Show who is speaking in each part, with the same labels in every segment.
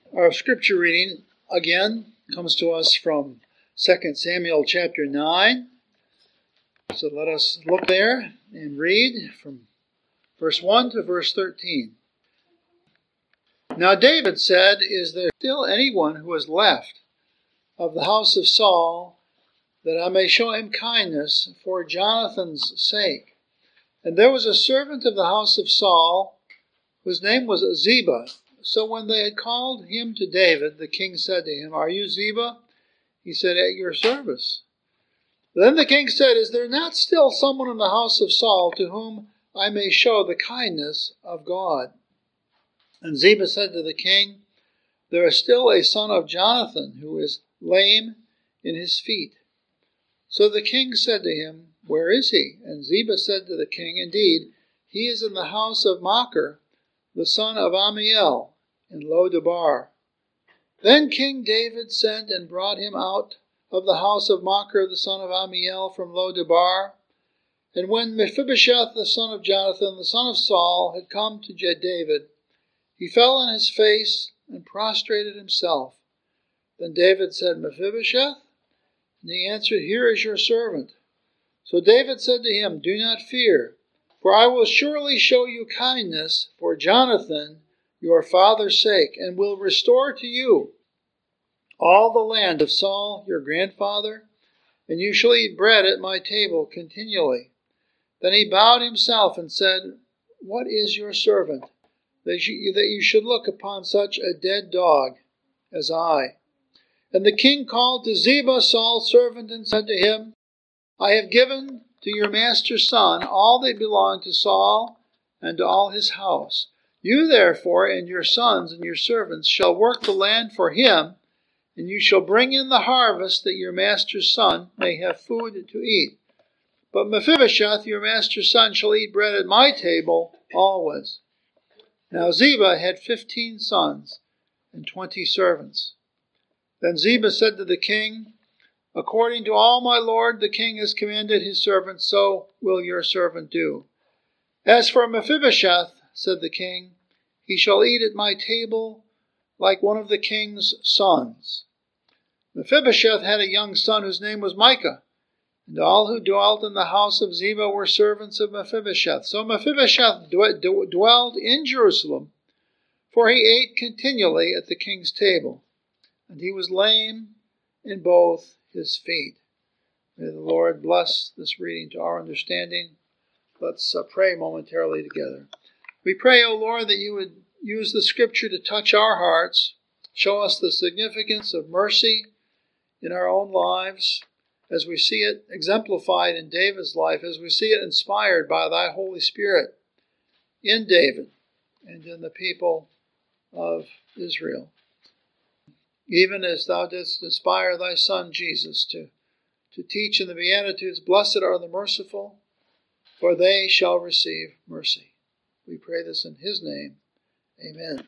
Speaker 1: Our scripture reading, again, comes to us from 2 Samuel chapter 9. So let us look there and read from verse 1 to verse 13. Now David said, "Is there still anyone who is left of the house of Saul, that I may show him kindness for Jonathan's sake?" And there was a servant of the house of Saul, whose name was Ziba. So when they had called him to David, the king said to him, "Are you Ziba?" He said, "At your service." Then the king said, "Is there not still someone in the house of Saul to whom I may show the kindness of God?" And Ziba said to the king, "There is still a son of Jonathan who is lame in his feet." So the king said to him, "Where is he?" And Ziba said to the king, "Indeed, he is in the house of Machir, the son of Ammiel, in Lo-debar." Then King David sent and brought him out of the house of Machir, the son of Ammiel, from Lo-debar. And when Mephibosheth, the son of Jonathan, the son of Saul, had come to David, he fell on his face and prostrated himself. Then David said, "Mephibosheth?" And he answered, "Here is your servant." So David said to him, "Do not fear, for I will surely show you kindness for Jonathan, your father's sake, and will restore to you all the land of Saul, your grandfather, and you shall eat bread at my table continually." Then he bowed himself and said, "What is your servant, that you should look upon such a dead dog as I?" And the king called to Ziba, Saul's servant, and said to him, "I have given to your master's son all that belonged to Saul and to all his house. You therefore and your sons and your servants shall work the land for him, and you shall bring in the harvest, that your master's son may have food to eat. But Mephibosheth, your master's son, shall eat bread at my table always." Now Ziba had 15 sons and 20 servants. Then Ziba said to the king, "According to all my lord the king has commanded his servant, so will your servant do. As for Mephibosheth," said the king, "he shall eat at my table like one of the king's sons." Mephibosheth had a young son whose name was Micah, and all who dwelt in the house of Ziba were servants of Mephibosheth. So Mephibosheth dwelled in Jerusalem, for he ate continually at the king's table, and he was lame in both his feet. May the Lord bless this reading to our understanding. Let's pray momentarily together. We pray, O Lord, that you would use the scripture to touch our hearts, show us the significance of mercy in our own lives, as we see it exemplified in David's life, as we see it inspired by thy Holy Spirit in David and in the people of Israel. Even as thou didst inspire thy Son Jesus to teach in the Beatitudes, "Blessed are the merciful, for they shall receive mercy." We pray this in his name. Amen.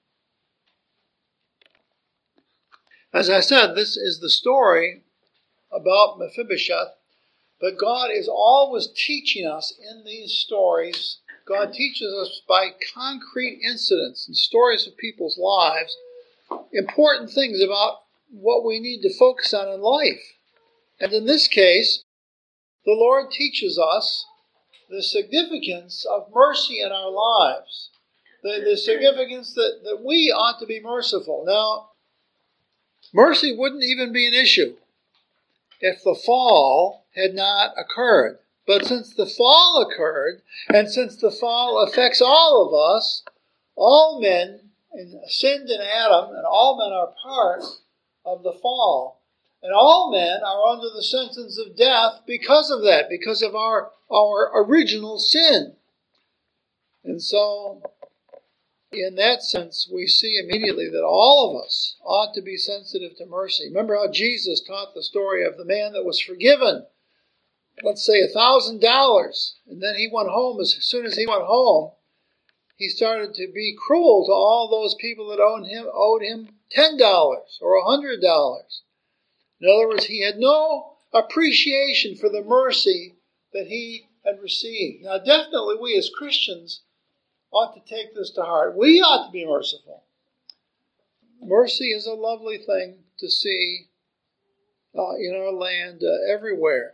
Speaker 1: As I said, this is the story about Mephibosheth, but God is always teaching us in these stories. God teaches us by concrete incidents and stories of people's lives important things about what we need to focus on in life. And in this case, the Lord teaches us the significance of mercy in our lives, the significance that we ought to be merciful. Now, mercy wouldn't even be an issue if the fall had not occurred. But since the fall occurred, and since the fall affects all of us, all men sinned in Adam, and all men are part of the fall. And all men are under the sentence of death because of that, because of our original sin. And so, in that sense, we see immediately that all of us ought to be sensitive to mercy. Remember how Jesus taught the story of the man that was forgiven, let's say $1,000, and then he went home. As soon as he went home, he started to be cruel to all those people that owed him $10 or $100. In other words, he had no appreciation for the mercy that he had received. Now, definitely we as Christians ought to take this to heart. We ought to be merciful. mercy is a lovely thing to see in our land everywhere.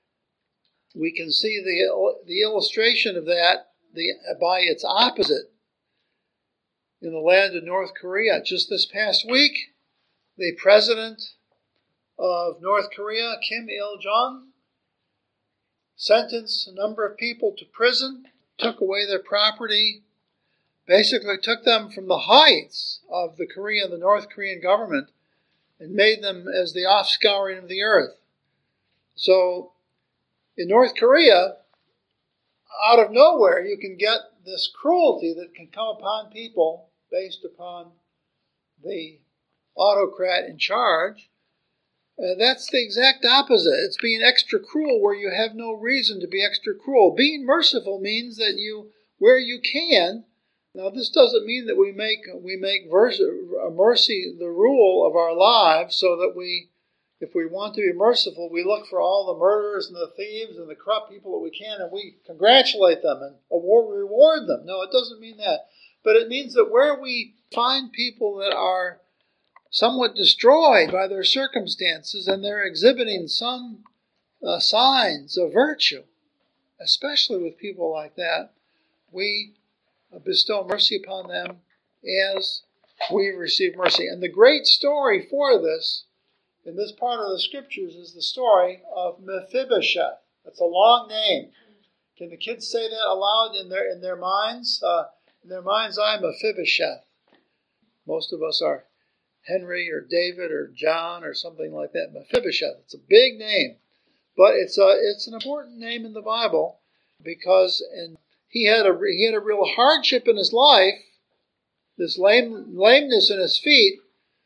Speaker 1: We can see the illustration of that by its opposite in the land of North Korea. Just this past week, the president of North Korea, Kim Il-jung, sentenced a number of people to prison, took away their property, basically took them from the heights of the North Korean government and made them as the offscouring of the earth. So in North Korea, out of nowhere, you can get this cruelty that can come upon people based upon the autocrat in charge. That's the exact opposite. It's being extra cruel where you have no reason to be extra cruel. Being merciful means that where you can. Now, this doesn't mean that we make mercy the rule of our lives, so that if we want to be merciful, we look for all the murderers and the thieves and the corrupt people that we can, and we congratulate them and reward them. No, it doesn't mean that. But it means that where we find people that are somewhat destroyed by their circumstances and they're exhibiting some signs of virtue, especially with people like that, we bestow mercy upon them as we receive mercy. And the great story for this, in this part of the scriptures, is the story of Mephibosheth. That's a long name. Can the kids say that aloud in their minds? In their mind's eye, Mephibosheth. Most of us are Henry or David or John or something like that. Mephibosheth. It's a big name, but it's an important name in the Bible because he had a real hardship in his life, this lameness in his feet,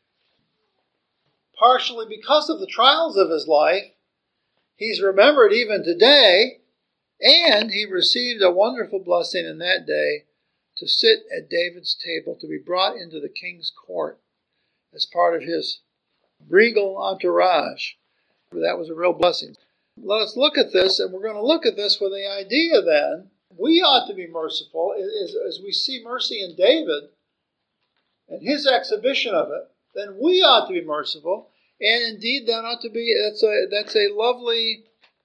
Speaker 1: partially because of the trials of his life. He's remembered even today, and he received a wonderful blessing in that day to sit at David's table, to be brought into the king's court as part of his regal entourage. That was a real blessing. Let us look at this, and we're going to look at this with the idea then, we ought to be merciful, as we see mercy in David and his exhibition of it, then we ought to be merciful, and indeed that ought to be, that's a lovely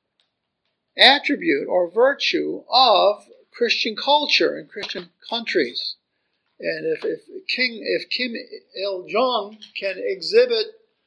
Speaker 1: attribute or virtue of Christian culture and Christian countries. And if Kim Il-jung can exhibit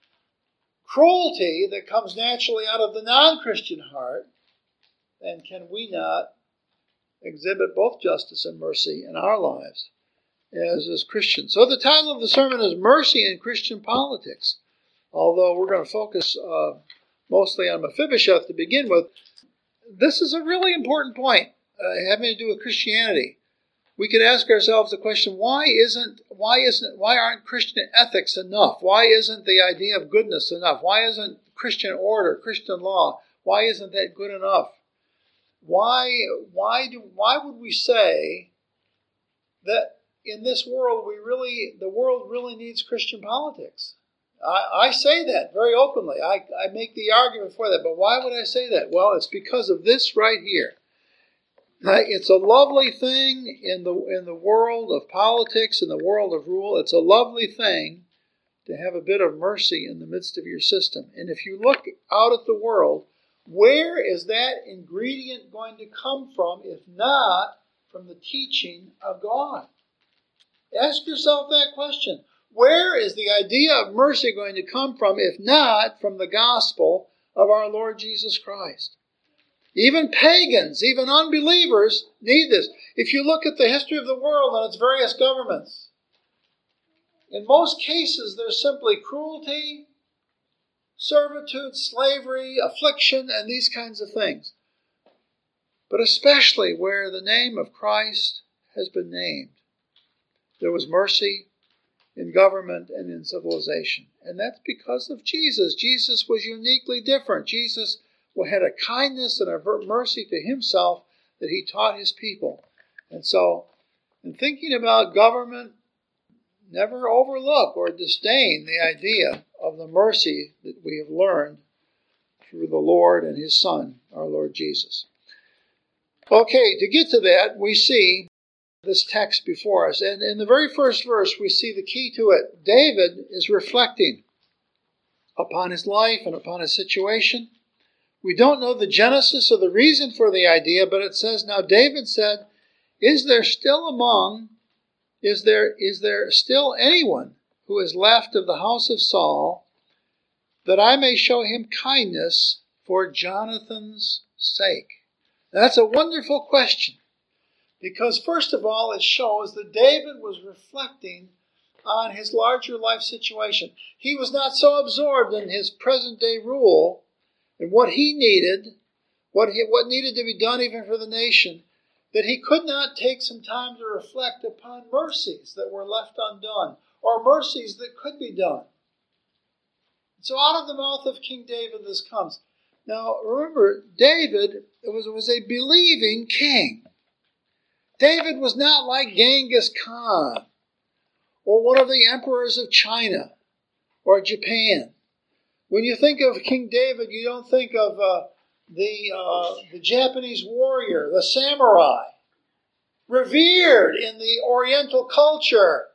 Speaker 1: cruelty that comes naturally out of the non-Christian heart, then can we not exhibit both justice and mercy in our lives as Christians? So the title of the sermon is Mercy in Christian Politics. Although we're going to focus mostly on Mephibosheth to begin with, this is a really important point having to do with Christianity. We could ask ourselves the question, why aren't Christian ethics enough? Why isn't the idea of goodness enough? Why isn't Christian order, Christian law, why isn't that good enough? Why would we say that in this world the world really needs Christian politics? I say that very openly. I make the argument for that. But why would I say that? Well, it's because of this right here. It's a lovely thing in the world of politics, in the world of rule. It's a lovely thing to have a bit of mercy in the midst of your system. And if you look out at the world, where is that ingredient going to come from, if not from the teaching of God? Ask yourself that question. Where is the idea of mercy going to come from, if not from the gospel of our Lord Jesus Christ? Even pagans, even unbelievers need this. If you look at the history of the world and its various governments, in most cases there's simply cruelty, servitude, slavery, affliction, and these kinds of things. But especially where the name of Christ has been named, there was mercy in government and in civilization. And that's because of Jesus. Jesus was uniquely different. Jesus had a kindness and a mercy to himself that he taught his people. And so, in thinking about government, never overlook or disdain the idea of the mercy that we have learned through the Lord and his Son, our Lord Jesus. Okay, to get to that, we see this text before us. And in the very first verse, we see the key to it. David is reflecting upon his life and upon his situation. We don't know the genesis or the reason for the idea, but it says, now David said, is there still anyone who is left of the house of Saul, that I may show him kindness for Jonathan's sake? That's a wonderful question, because first of all, it shows that David was reflecting on his larger life situation. He was not so absorbed in his present day rule and what he needed, what needed to be done even for the nation, that he could not take some time to reflect upon mercies that were left undone, or mercies that could be done. So out of the mouth of King David this comes. Now remember, David was a believing king. David was not like Genghis Khan, or one of the emperors of China, or Japan. When you think of King David, you don't think of the Japanese warrior, the samurai, revered in the Oriental culture,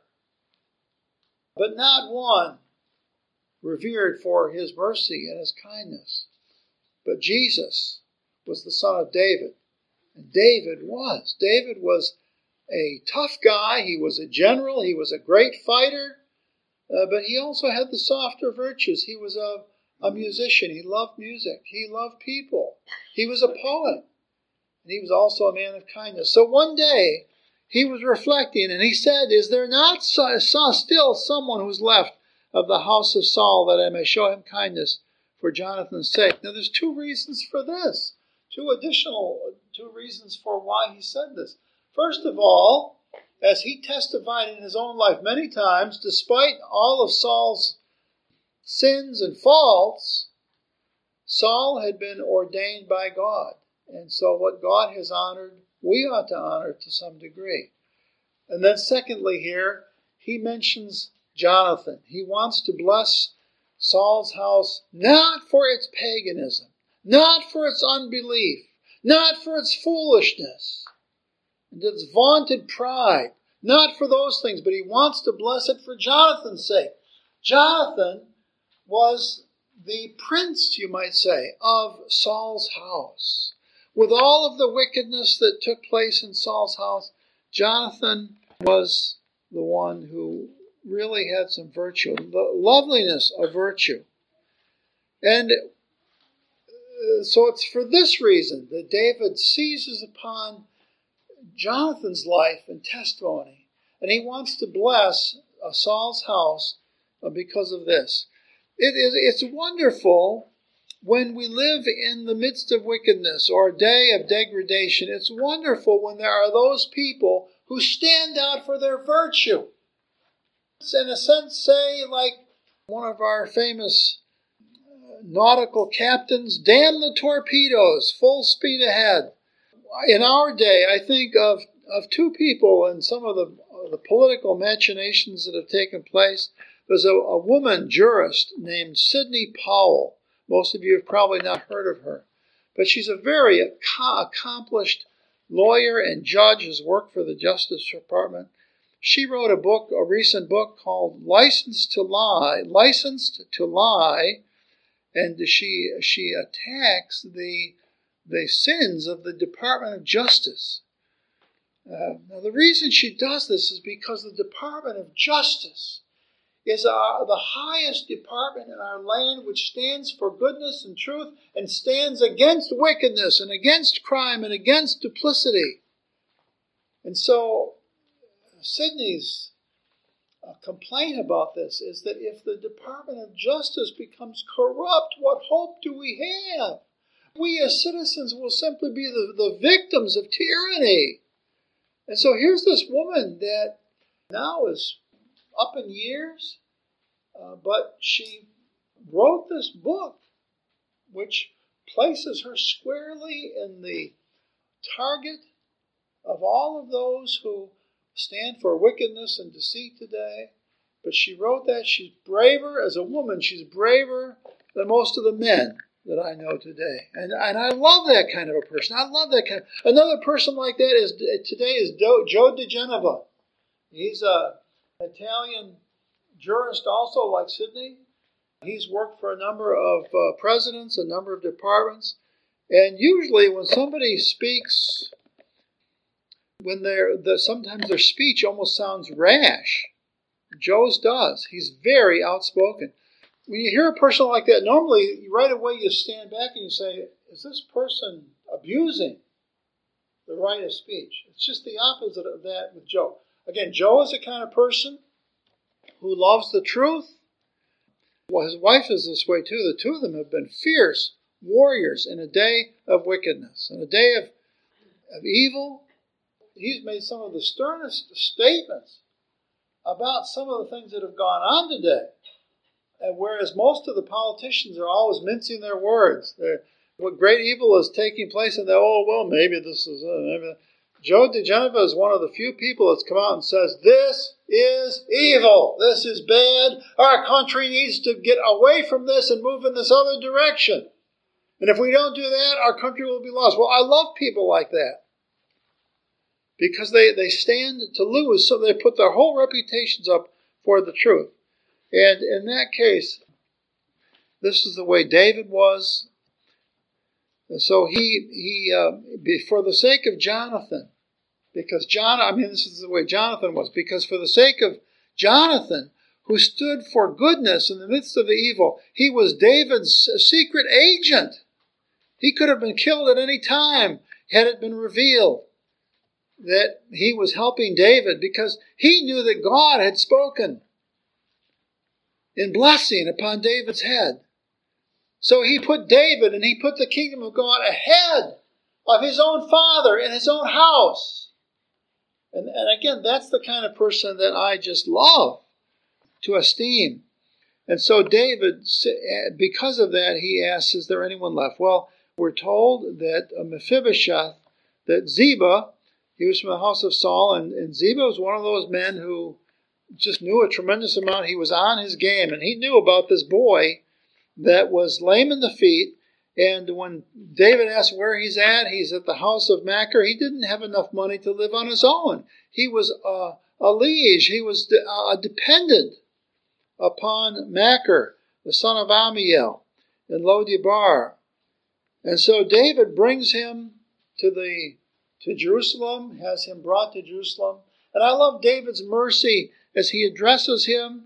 Speaker 1: but not one revered for his mercy and his kindness. But Jesus was the son of David, and David was a tough guy. He was a general. He was a great fighter, but he also had the softer virtues. He was a musician. He loved music. He loved people. He was a poet. And he was also a man of kindness. So one day, he was reflecting, and he said, is there not still someone who's left of the house of Saul, that I may show him kindness for Jonathan's sake? Now, there's two reasons for this. Two reasons for why he said this. First of all, as he testified in his own life many times, despite all of Saul's sins and faults, Saul had been ordained by God. And so what God has honored, we ought to honor to some degree. And then secondly here, he mentions Jonathan. He wants to bless Saul's house not for its paganism, not for its unbelief, not for its foolishness and its vaunted pride, not for those things, but he wants to bless it for Jonathan's sake. Jonathan was the prince, you might say, of Saul's house. With all of the wickedness that took place in Saul's house, Jonathan was the one who really had some virtue, the loveliness of virtue. And so it's for this reason that David seizes upon Jonathan's life and testimony, and he wants to bless Saul's house because of this. It's wonderful when we live in the midst of wickedness or a day of degradation. It's wonderful when there are those people who stand out for their virtue. In a sense, say, like one of our famous nautical captains, damn the torpedoes, full speed ahead. In our day, I think of two people and some of the political machinations that have taken place. There's a woman jurist named Sidney Powell. Most of you have probably not heard of her. But she's a very accomplished lawyer and judge, has worked for the Justice Department. She wrote a recent book called Licensed to Lie, and she attacks the sins of the Department of Justice. Now, the reason she does this is because the Department of Justice is the highest department in our land, which stands for goodness and truth and stands against wickedness and against crime and against duplicity. And so Sidney's complaint about this is that if the Department of Justice becomes corrupt, what hope do we have? We as citizens will simply be the victims of tyranny. And so here's this woman that now is up in years, but she wrote this book which places her squarely in the target of all of those who stand for wickedness and deceit today. But she wrote that she's braver as a woman. She's braver than most of the men that I know today. And I love that kind of a person. I love that kind. Another person like that is Joe diGenova. He's an Italian jurist also, like Sidney. He's worked for a number of presidents, a number of departments. And usually when somebody speaks, sometimes their speech almost sounds rash. Joe's does. He's very outspoken. When you hear a person like that, normally right away you stand back and you say, is this person abusing the right of speech? It's just the opposite of that with Joe. Again, Joe is the kind of person who loves the truth. Well, his wife is this way too. The two of them have been fierce warriors in a day of wickedness, in a day of evil. He's made some of the sternest statements about some of the things that have gone on today. And whereas most of the politicians are always mincing their words, what great evil is taking place, and maybe this is maybe. Joe diGenova is one of the few people that's come out and says, this is evil, this is bad, our country needs to get away from this and move in this other direction. And if we don't do that, our country will be lost. Well, I love people like that, because they stand to lose, so they put their whole reputations up for the truth. And in that case, this is the way David was. And so he for the sake of Jonathan, this is the way Jonathan was, because for the sake of Jonathan, who stood for goodness in the midst of the evil, he was David's secret agent. He could have been killed at any time had it been revealed that he was helping David, because he knew that God had spoken in blessing upon David's head. So he put David and he put the kingdom of God ahead of his own father and his own house. And again, that's the kind of person that I just love to esteem. And so David, because of that, he asks, is there anyone left? Well, we're told that Mephibosheth, that Ziba, he was from the house of Saul, and Ziba was one of those men who just knew a tremendous amount. He was on his game, and he knew about this boy that was lame in the feet. And when David asked where he's at the house of Machir. He didn't have enough money to live on his own. He was a liege. He was dependent upon Machir, the son of Amiel, in Lo-debar. And so David brings him to Jerusalem, has him brought to Jerusalem. And I love David's mercy as he addresses him.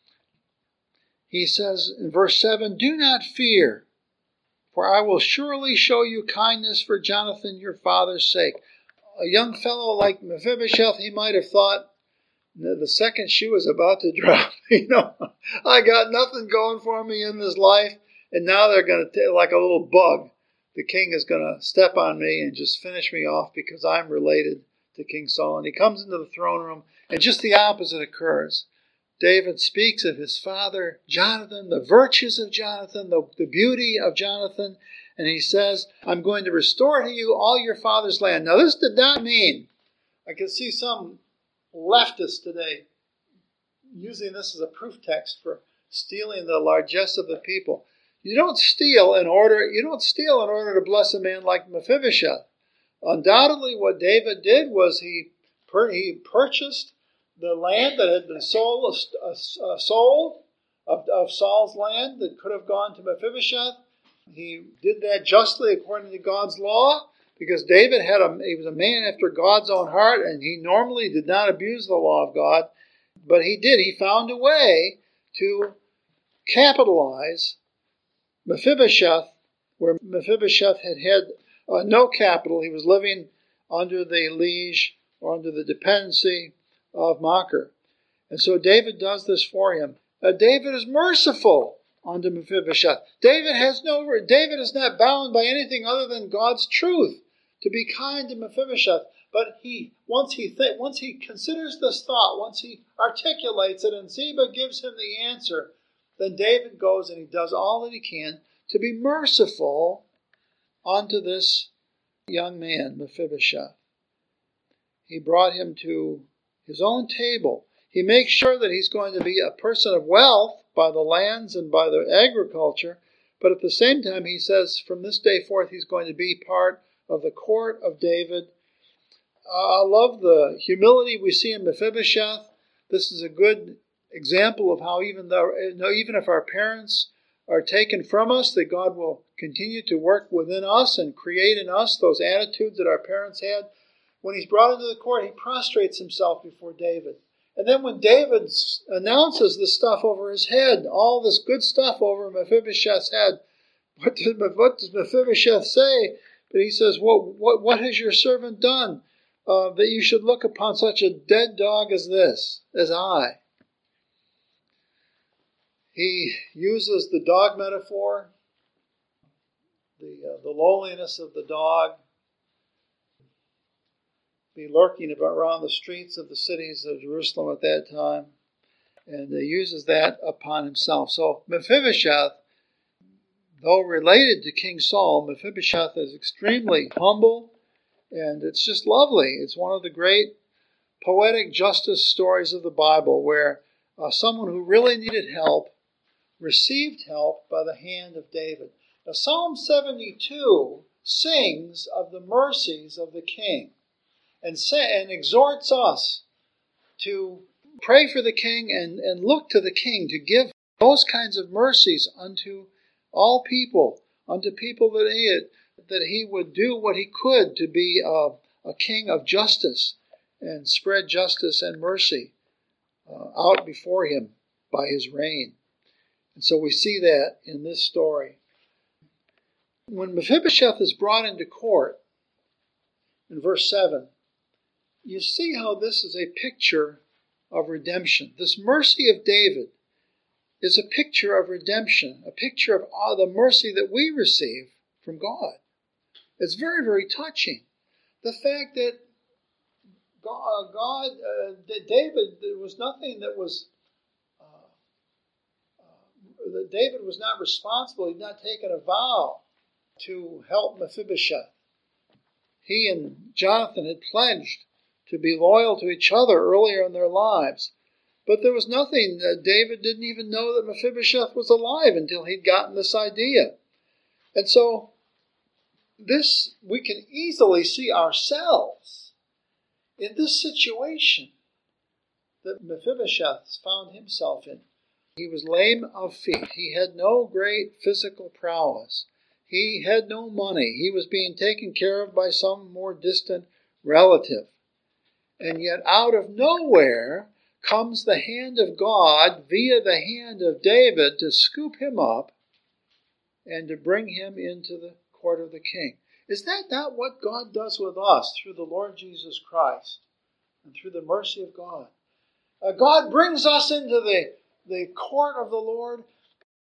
Speaker 1: He says in verse 7, do not fear, for I will surely show you kindness for Jonathan your father's sake. A young fellow like Mephibosheth, he might have thought, the second shoe is about to drop. I got nothing going for me in this life, and now they're going to, like a little bug, the king is going to step on me and just finish me off because I'm related to King Saul. And he comes into the throne room, and just the opposite occurs. David speaks of his father, Jonathan, the virtues of Jonathan, the beauty of Jonathan, and he says, I'm going to restore to you all your father's land. Now, this did not mean, I can see some leftists today using this as a proof text for stealing the largesse of the people. You don't steal in order to bless a man like Mephibosheth. Undoubtedly, what David did was he purchased the land that had been sold of Saul's land that could have gone to Mephibosheth. He did that justly according to God's law, because David he was a man after God's own heart, and he normally did not abuse the law of God, but he did. He found a way to capitalize Mephibosheth, where Mephibosheth had no capital. He was living under the liege or under the dependency of Machir. And so David does this for him. David is merciful unto Mephibosheth. David is not bound by anything other than God's truth to be kind to Mephibosheth. But once he considers this thought, once he articulates it, and Ziba gives him the answer, then David goes and he does all that he can to be merciful unto this young man, Mephibosheth. He brought him to his own table. He makes sure that he's going to be a person of wealth by the lands and by the agriculture, But at the same time, he says from this day forth he's going to be part of the court of David. I love the humility we see in Mephibosheth. This is a good example of how even if our parents are taken from us, that God will continue to work within us and create in us those attitudes that our parents had. When he's brought into the court, he prostrates himself before David. And then when David announces this stuff over his head, all this good stuff over Mephibosheth's head, what does Mephibosheth say? But he says, what has your servant done that you should look upon such a dead dog as this, as I? He uses the dog metaphor, the lowliness of the dog, be lurking around the streets of the cities of Jerusalem at that time, and he uses that upon himself. So Mephibosheth, though related to King Saul, Mephibosheth is extremely humble, and it's just lovely. It's one of the great poetic justice stories of the Bible where someone who really needed help received help by the hand of David. Now, Psalm 72 sings of the mercies of the king and exhorts us to pray for the king and look to the king to give those kinds of mercies unto all people, unto people that he would do what he could to be a king of justice and spread justice and mercy out before him by his reign. And so we see that in this story. When Mephibosheth is brought into court, in verse 7, you see how this is a picture of redemption. This mercy of David is a picture of redemption, a picture of the mercy that we receive from God. It's very, very touching. The fact that David, there was nothing that was that David was not responsible. He'd not taken a vow to help Mephibosheth. He and Jonathan had pledged to be loyal to each other earlier in their lives. But there was nothing. David didn't even know that Mephibosheth was alive until he'd gotten this idea. And so we can easily see ourselves in this situation that Mephibosheth found himself in. He was lame of feet. He had no great physical prowess. He had no money. He was being taken care of by some more distant relative. And yet out of nowhere comes the hand of God via the hand of David to scoop him up and to bring him into the court of the king. Is that not what God does with us through the Lord Jesus Christ and through the mercy of God? God brings us into the court of the Lord